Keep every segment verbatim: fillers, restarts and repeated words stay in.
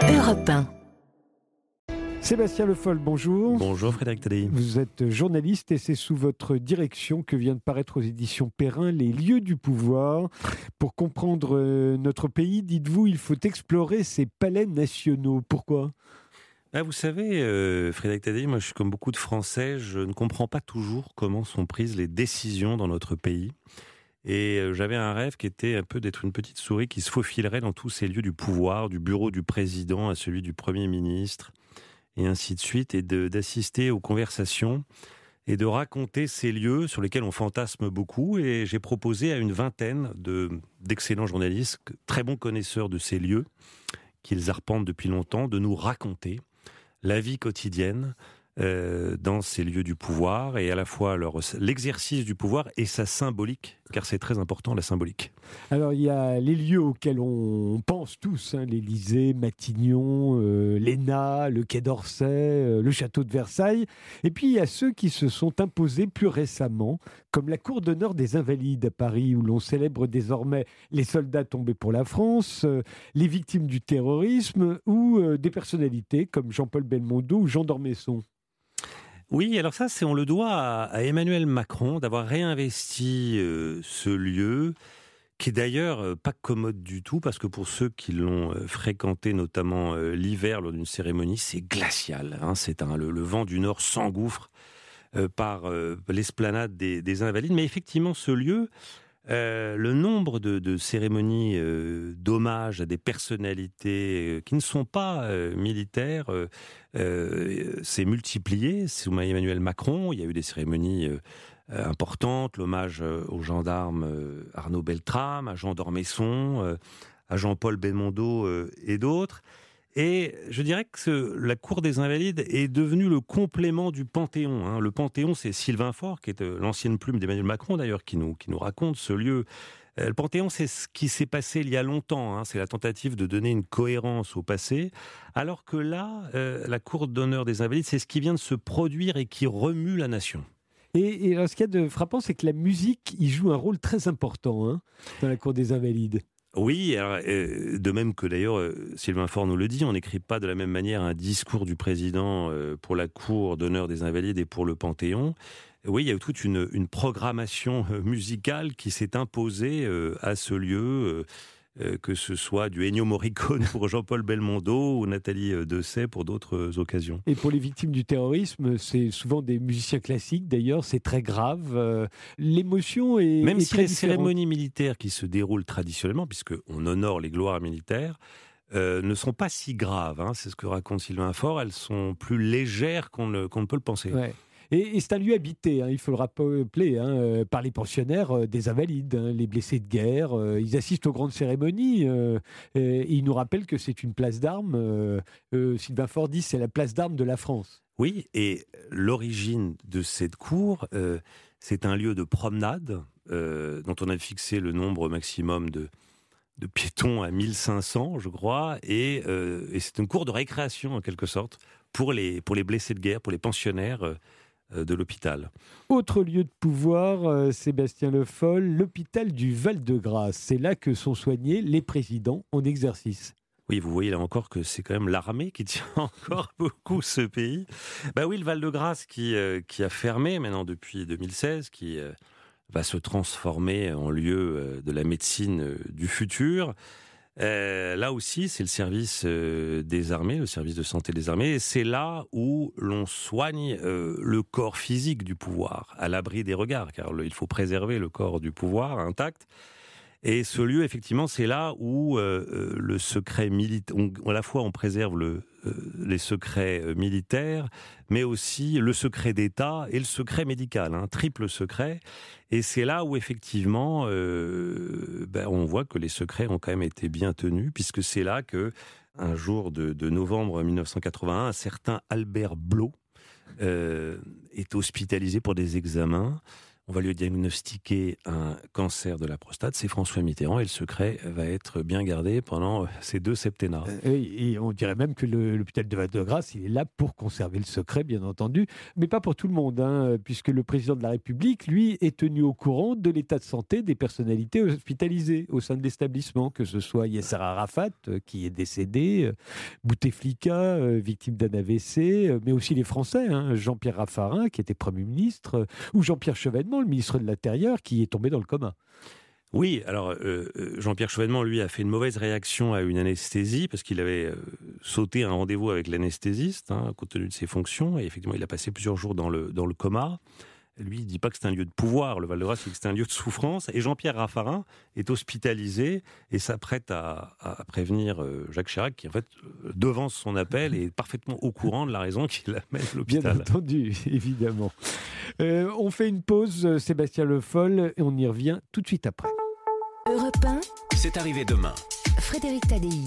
Europe un. Sébastien Le Foll, bonjour. Bonjour Frédéric Tadei. Vous êtes journaliste et c'est sous votre direction que vient de paraître aux éditions Perrin Les lieux du pouvoir. Pour comprendre notre pays, dites-vous, il faut explorer ses palais nationaux. Pourquoi ? Ah, vous savez, euh, Frédéric Tadei, moi je suis comme beaucoup de Français, je ne comprends pas toujours comment sont prises les décisions dans notre pays. Et euh, j'avais un rêve qui était un peu d'être une petite souris qui se faufilerait dans tous ces lieux du pouvoir, du bureau du président à celui du Premier ministre, et ainsi de suite, et de, d'assister aux conversations et de raconter ces lieux sur lesquels on fantasme beaucoup. Et j'ai proposé à une vingtaine de, d'excellents journalistes, très bons connaisseurs de ces lieux, qu'ils arpentent depuis longtemps, de nous raconter la vie quotidienne euh, dans ces lieux du pouvoir, et à la fois leur, l'exercice du pouvoir et sa symbolique, car c'est très important la symbolique. Alors il y a les lieux auxquels on pense tous, hein, l'Élysée, Matignon, euh, l'E N A, le Quai d'Orsay, euh, le château de Versailles, et puis il y a ceux qui se sont imposés plus récemment, comme la Cour d'honneur des Invalides à Paris, où l'on célèbre désormais les soldats tombés pour la France, euh, les victimes du terrorisme, ou euh, des personnalités comme Jean-Paul Belmondo ou Jean d'Ormesson. Oui, alors ça, c'est, on le doit à, à Emmanuel Macron d'avoir réinvesti euh, ce lieu, qui est d'ailleurs euh, pas commode du tout, parce que pour ceux qui l'ont euh, fréquenté, notamment euh, l'hiver lors d'une cérémonie, c'est glacial. Hein, c'est un, le, le vent du Nord s'engouffre euh, par euh, l'esplanade des, des Invalides. Mais effectivement, ce lieu, euh, le nombre de, de cérémonies euh, d'hommage à des personnalités euh, qui ne sont pas euh, militaires euh, euh, s'est multiplié. Sous Emmanuel Macron, il y a eu des cérémonies euh, importantes, l'hommage euh, aux gendarmes euh, Arnaud Beltrame, à Jean d'Ormesson, euh, à Jean-Paul Belmondo euh, et d'autres. Et je dirais que ce, la Cour des Invalides est devenue le complément du Panthéon. Hein. Le Panthéon, c'est Sylvain Faure, qui est euh, l'ancienne plume d'Emmanuel Macron d'ailleurs, qui nous, qui nous raconte ce lieu. Euh, le Panthéon, c'est ce qui s'est passé il y a longtemps. Hein. C'est la tentative de donner une cohérence au passé. Alors que là, euh, la Cour d'honneur des Invalides, c'est ce qui vient de se produire et qui remue la nation. Et, et alors, ce qu'il y a de frappant, c'est que la musique y joue un rôle très important, hein, dans la Cour des Invalides. Oui, alors, euh, de même que d'ailleurs euh, Sylvain Faure nous le dit, on n'écrit pas de la même manière un discours du président euh, pour la Cour d'honneur des Invalides et pour le Panthéon. Oui, il y a eu toute une, une programmation euh, musicale qui s'est imposée euh, à ce lieu, euh, euh, que ce soit du Ennio Morricone pour Jean-Paul Belmondo ou Nathalie Dessay pour d'autres occasions. Et pour les victimes du terrorisme, c'est souvent des musiciens classiques d'ailleurs, c'est très grave. Euh, l'émotion est Même est si très les différente. cérémonies militaires qui se déroulent traditionnellement, puisqu'on honore les gloires militaires, euh, ne sont pas si graves, hein, c'est ce que raconte Sylvain Faure, elles sont plus légères qu'on ne, qu'on ne peut le penser. Ouais. Et, et c'est un lieu habité, hein, il faut le rappeler, hein, euh, par les pensionnaires euh, des Invalides, hein, les blessés de guerre. Euh, ils assistent aux grandes cérémonies euh, et, et ils nous rappellent que c'est une place d'armes. Euh, euh, Sylvain Faure dit que c'est la place d'armes de la France. Oui, et l'origine de cette cour, euh, c'est un lieu de promenade euh, dont on a fixé le nombre maximum de, de piétons à mille cinq cents, je crois, et, euh, et c'est une cour de récréation en quelque sorte pour les, pour les blessés de guerre, pour les pensionnaires euh, de l'hôpital. Autre lieu de pouvoir, euh, Sébastien Le Foll, l'hôpital du Val-de-Grâce. C'est là que sont soignés les présidents en exercice. Oui, vous voyez là encore que c'est quand même l'armée qui tient encore beaucoup ce pays. Bah oui, le Val-de-Grâce qui, euh, qui a fermé maintenant depuis deux mille seize, qui euh, va se transformer en lieu euh, de la médecine euh, du futur. Euh, là aussi, c'est le service euh, des armées, le service de santé des armées, et c'est là où l'on soigne euh, le corps physique du pouvoir, à l'abri des regards, car le, il faut préserver le corps du pouvoir intact. Et ce lieu, effectivement, c'est là où euh, le secret militaire, à la fois on préserve le, euh, les secrets euh, militaires, mais aussi le secret d'État et le secret médical, un hein, triple secret. Et c'est là où, effectivement, euh, ben, on voit que les secrets ont quand même été bien tenus, puisque c'est là que, un jour de, de novembre mille neuf cent quatre-vingt-un, un certain Albert Blot euh, est hospitalisé pour des examens. on va lui diagnostiquer un cancer de la prostate, c'est François Mitterrand, et le secret va être bien gardé pendant ces deux septennats. Et, et on dirait même que le, l'hôpital de Val-de-Grâce, il est là pour conserver le secret, bien entendu, mais pas pour tout le monde, hein, puisque le président de la République, lui, est tenu au courant de l'état de santé des personnalités hospitalisées au sein de l'établissement, que ce soit Yasser Arafat, qui est décédé, Bouteflika, victime d'un A V C, mais aussi les Français, hein, Jean-Pierre Raffarin, qui était Premier ministre, ou Jean-Pierre Chevènement, le ministre de l'Intérieur, qui est tombé dans le coma. Oui, alors euh, Jean-Pierre Chevènement, lui, a fait une mauvaise réaction à une anesthésie, parce qu'il avait euh, sauté un rendez-vous avec l'anesthésiste, hein, compte tenu de ses fonctions, et effectivement, il a passé plusieurs jours dans le, dans le coma. Lui, il ne dit pas que c'est un lieu de pouvoir, le Val-de-Grâce, il dit que c'est un lieu de souffrance. Et Jean-Pierre Raffarin est hospitalisé et s'apprête à, à prévenir Jacques Chirac, qui en fait devance son appel et est parfaitement au courant de la raison qui l'amène à l'hôpital. Bien entendu, évidemment. Euh, on fait une pause, Sébastien Le Foll, et on y revient tout de suite après. Europe un, c'est arrivé demain. Frédéric Tadei.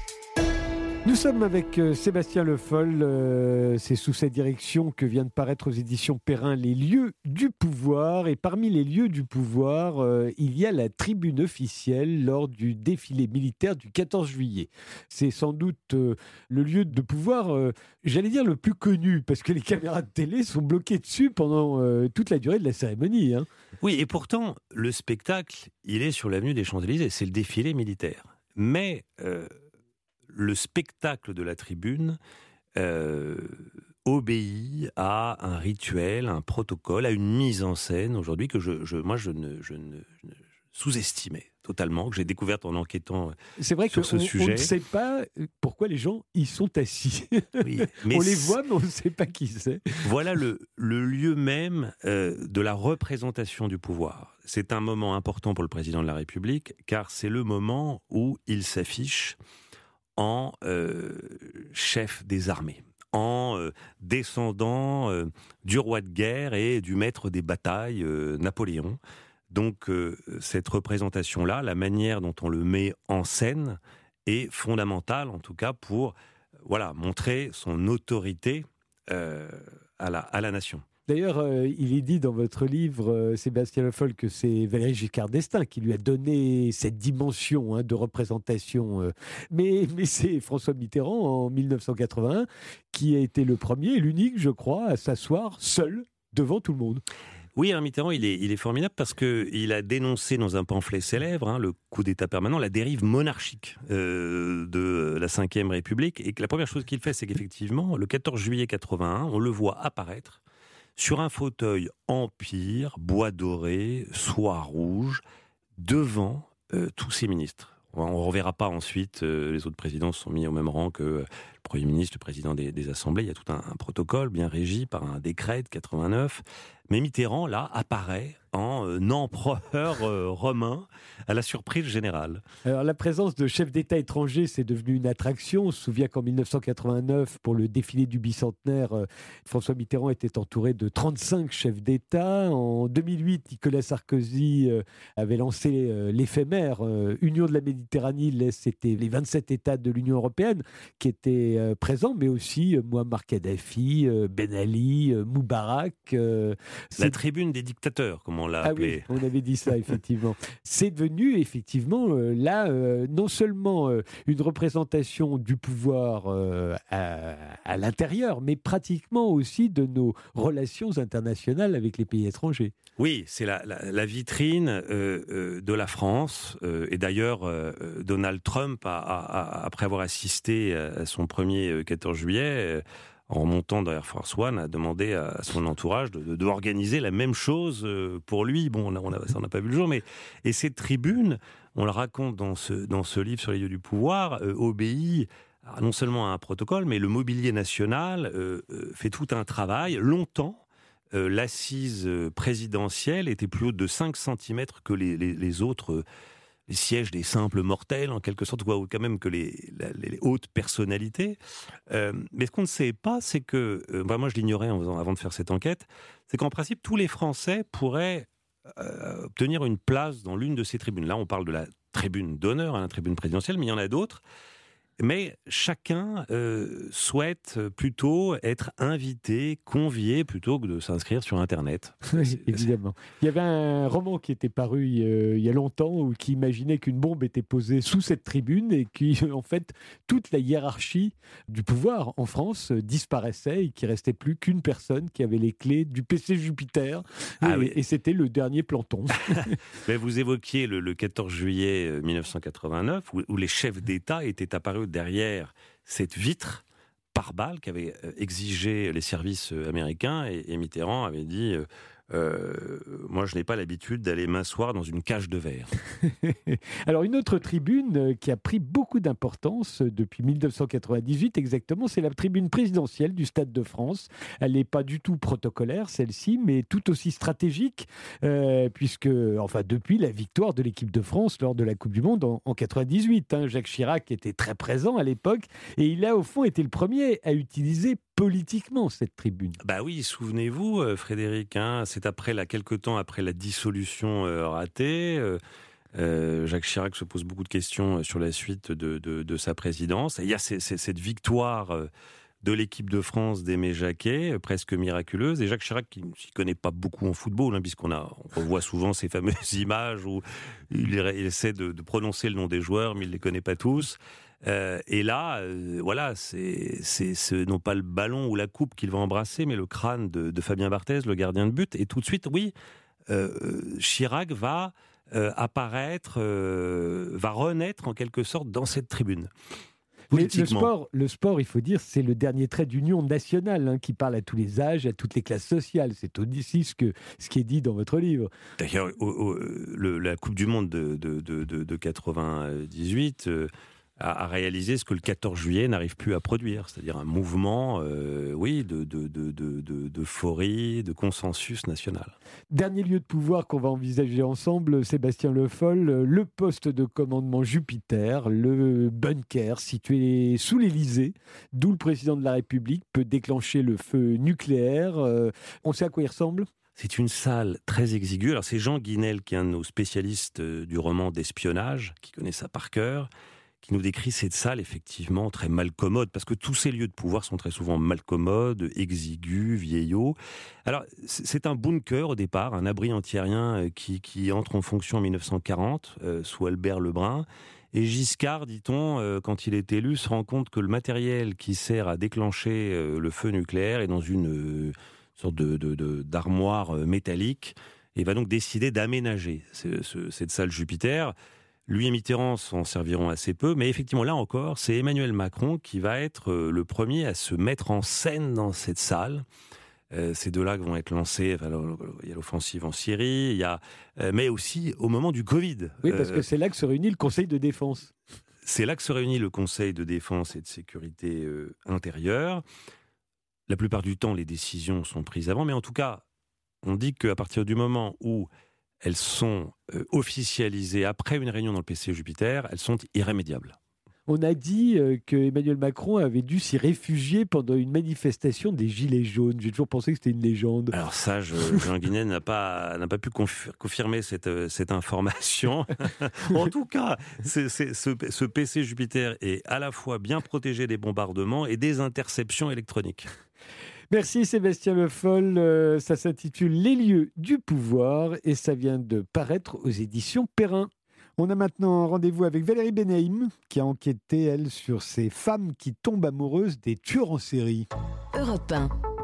Nous sommes avec euh, Sébastien Le Foll, euh, c'est sous sa direction que vient de paraître aux éditions Perrin Les lieux du pouvoir, et parmi les lieux du pouvoir, euh, il y a la tribune officielle lors du défilé militaire du quatorze juillet. C'est sans doute euh, le lieu de pouvoir, euh, j'allais dire le plus connu, parce que les caméras de télé sont bloquées dessus pendant euh, toute la durée de la cérémonie. Hein. Oui, et pourtant, le spectacle, il est sur l'avenue des Champs-Élysées, c'est le défilé militaire. Mais... Euh... le spectacle de la tribune euh, obéit à un rituel, un protocole, à une mise en scène aujourd'hui que je, je, moi je ne, je ne, je ne sous-estimais totalement, que j'ai découverte en enquêtant C'est vrai sur que ce on, sujet. On ne sait pas pourquoi les gens y sont assis. Oui, mais on les voit, mais on ne sait pas qui c'est. Voilà le, le lieu même euh, de la représentation du pouvoir. C'est un moment important pour le président de la République, car c'est le moment où il s'affiche en euh, chef des armées, en euh, descendant euh, du roi de guerre et du maître des batailles, euh, Napoléon. Donc euh, cette représentation-là, la manière dont on le met en scène, est fondamentale, en tout cas pour euh, voilà, montrer son autorité euh, à, la, à la nation. D'ailleurs, euh, il est dit dans votre livre, euh, Sébastien Le Foll, que c'est Valéry Giscard d'Estaing qui lui a donné cette dimension hein, de représentation. Euh. Mais, mais c'est François Mitterrand, en mille neuf cent quatre-vingt-un, qui a été le premier et l'unique, je crois, à s'asseoir seul devant tout le monde. Oui, hein, Mitterrand, il est, il est formidable parce qu'il a dénoncé dans un pamphlet célèbre, hein, le coup d'État permanent, la dérive monarchique euh, de la cinquième République. Et que la première chose qu'il fait, c'est qu'effectivement, le quatorze juillet quatre-vingt-un, on le voit apparaître sur un fauteuil empire, bois doré, soie rouge, devant euh, tous ses ministres. On ne reverra pas ensuite, euh, les autres présidents se sont mis au même rang que euh, le Premier ministre, le président des, des assemblées. Il y a tout un, un protocole bien régi par un décret de quatre-vingt-neuf. Mais Mitterrand, là, apparaît en euh, empereur euh, romain, à la surprise générale. Alors, la présence de chefs d'État étrangers, c'est devenu une attraction. On se souvient qu'en mille neuf cent quatre-vingt-neuf, pour le défilé du bicentenaire, euh, François Mitterrand était entouré de trente-cinq chefs d'État. En deux mille huit, Nicolas Sarkozy euh, avait lancé euh, l'éphémère euh, Union de la Méditerranée. C'était les vingt-sept États de l'Union européenne qui étaient euh, présents, mais aussi euh, Mouammar Kadhafi, euh, Ben Ali, euh, Moubarak. Euh, La tribune des dictateurs, comme on l'a ah appelé. Oui, on avait dit ça, effectivement. C'est devenu, effectivement, euh, là, euh, non seulement euh, une représentation du pouvoir euh, à, à l'intérieur, mais pratiquement aussi de nos relations internationales avec les pays étrangers. Oui, c'est la, la, la vitrine euh, euh, de la France. Euh, et d'ailleurs, euh, Donald Trump, a, a, a, après avoir assisté à son premier quatorze juillet, euh, en remontant dans Air Force One, a demandé à son entourage de, de, de organiser la même chose pour lui. Bon, là, on a, ça, on n'a pas vu le jour, mais et cette tribune, on le raconte dans ce, dans ce livre sur les lieux du pouvoir, euh, obéit non seulement à un protocole, mais le mobilier national euh, euh, fait tout un travail. Longtemps, euh, l'assise présidentielle était plus haute de cinq centimètres que les, les, les autres euh, les sièges des simples mortels, en quelque sorte, ou quand même que les, les, les hautes personnalités. Euh, mais ce qu'on ne sait pas, c'est que, euh, bah moi je l'ignorais en faisant, avant de faire cette enquête, c'est qu'en principe, tous les Français pourraient euh, obtenir une place dans l'une de ces tribunes. Là, on parle de la tribune d'honneur, hein, la tribune présidentielle, mais il y en a d'autres. Mais chacun euh, souhaite plutôt être invité, convié, plutôt que de s'inscrire sur Internet. Oui, évidemment. Il y avait un roman qui était paru euh, il y a longtemps où qui imaginait qu'une bombe était posée sous cette tribune et que, en fait, toute la hiérarchie du pouvoir en France euh, disparaissait et qu'il ne restait plus qu'une personne qui avait les clés du P C Jupiter. Ah et, oui. et c'était le dernier planton. Mais vous évoquiez le, le quatorze juillet mille neuf cent quatre-vingt-neuf où, où les chefs d'État étaient apparus derrière cette vitre par balle qu'avaient exigé les services américains et, et Mitterrand avait dit euh, euh, moi je n'ai pas l'habitude d'aller m'asseoir dans une cage de verre. Alors une autre tribune qui a pris beaucoup d'importance depuis mille neuf cent quatre-vingt-dix-huit exactement, c'est la tribune présidentielle du Stade de France. Elle n'est pas du tout protocolaire celle-ci, mais tout aussi stratégique euh, puisque, enfin depuis la victoire de l'équipe de France lors de la Coupe du Monde en, en quatre-vingt-dix-huit, hein, Jacques Chirac était très présent à l'époque et il a au fond été le premier à utiliser politiquement cette tribune. Bah oui, souvenez-vous, euh, Frédéric, hein, c'est après la quelque temps après la dissolution euh, ratée. Euh, euh, Jacques Chirac se pose beaucoup de questions sur la suite de, de, de sa présidence. Et il y a ces, ces, cette victoire euh, de l'équipe de France d'Aimé Jacquet, euh, presque miraculeuse. Et Jacques Chirac, qui ne s'y connaît pas beaucoup en football, hein, puisqu'on a, on revoit souvent ces fameuses images où il, il essaie de, de prononcer le nom des joueurs, mais il ne les connaît pas tous. Euh, et là, euh, voilà, c'est, c'est, c'est non pas le ballon ou la coupe qu'il va embrasser, mais le crâne de, de Fabien Barthez, le gardien de but. Et tout de suite, oui, euh, Chirac va euh, apparaître, euh, va renaître en quelque sorte dans cette tribune. Mais le sport, le sport, il faut dire, c'est le dernier trait d'union nationale hein, qui parle à tous les âges, à toutes les classes sociales. C'est aussi ce, que, ce qui est dit dans votre livre. D'ailleurs, au, au, le, la Coupe du Monde de, de, de, de, de quatre-vingt-dix-huit... Euh, à réaliser ce que le quatorze juillet n'arrive plus à produire, c'est-à-dire un mouvement, euh, oui, de, de, de, de, de, d'euphorie, de consensus national. Dernier lieu de pouvoir qu'on va envisager ensemble, Sébastien Le Foll, le poste de commandement Jupiter, le bunker situé sous l'Élysée, d'où le président de la République peut déclencher le feu nucléaire. Euh, on sait à quoi il ressemble ? C'est une salle très exiguë. Alors c'est Jean Guinel, qui est un de nos spécialistes du roman d'espionnage, qui connaît ça par cœur, qui nous décrit cette salle effectivement très malcommode, parce que tous ces lieux de pouvoir sont très souvent malcommodes, exigus, vieillots. Alors, c'est un bunker au départ, un abri antiaérien qui, qui entre en fonction en mille neuf cent quarante, euh, sous Albert Lebrun. Et Giscard, dit-on, euh, quand il est élu, se rend compte que le matériel qui sert à déclencher euh, le feu nucléaire est dans une euh, sorte de, de, de, d'armoire métallique, et va donc décider d'aménager ce, ce, cette salle Jupiter. Lui et Mitterrand s'en serviront assez peu, mais effectivement, là encore, c'est Emmanuel Macron qui va être le premier à se mettre en scène dans cette salle. Euh, ces deux-là vont être lancés, enfin, il y a l'offensive en Syrie, il y a, euh, mais aussi au moment du Covid. Oui, parce que euh, c'est là que se réunit le Conseil de défense. C'est là que se réunit le Conseil de défense et de sécurité euh, intérieure. La plupart du temps, les décisions sont prises avant, mais en tout cas, on dit qu'à partir du moment où elles sont euh, officialisées après une réunion dans le P C Jupiter, elles sont irrémédiables. On a dit euh, que Emmanuel Macron avait dû s'y réfugier pendant une manifestation des Gilets jaunes. J'ai toujours pensé que c'était une légende. Alors ça, je, Jean Guinel n'a pas, n'a pas pu conf- confirmer cette, cette information. En tout cas, c'est, c'est, ce, ce P C Jupiter est à la fois bien protégé des bombardements et des interceptions électroniques. Merci Sébastien Le Foll, euh, ça s'intitule Les lieux du pouvoir et ça vient de paraître aux éditions Perrin. On a maintenant rendez-vous avec Valérie Benaïm qui a enquêté, elle, sur ces femmes qui tombent amoureuses des tueurs en série. Europe un.